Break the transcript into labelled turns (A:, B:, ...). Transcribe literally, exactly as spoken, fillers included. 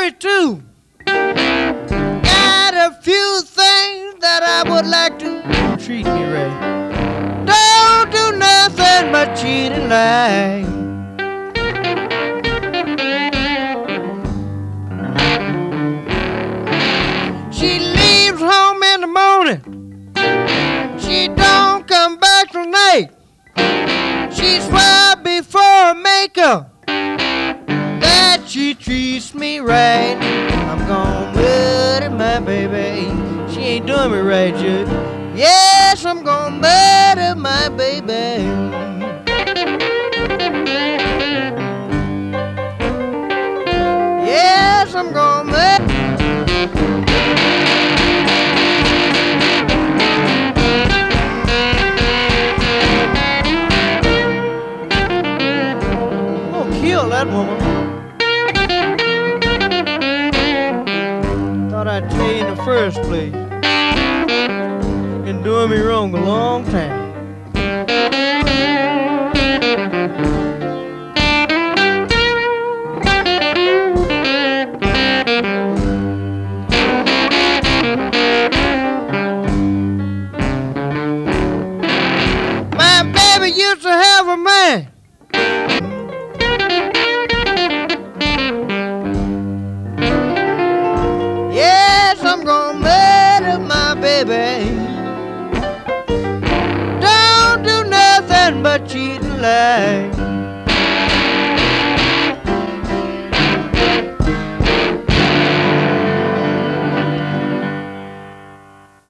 A: baby too. Got a few things that I would like to treat me right. Don't do nothing but cheat and lie. She leaves home in the morning. She don't come back till night. She swear before makeup that she treats me right. I'm gonna murder my baby. She ain't doing me right, Jude. Yes, I'm gonna murder my baby. Yes, I'm gonna murder. I'm gonna kill that woman. Thought I'd tell you in the first place. Been doing me wrong a long time. My baby used to have a man. Yes, I'm gonna murder my baby. Don't do nothing but cheat and lie.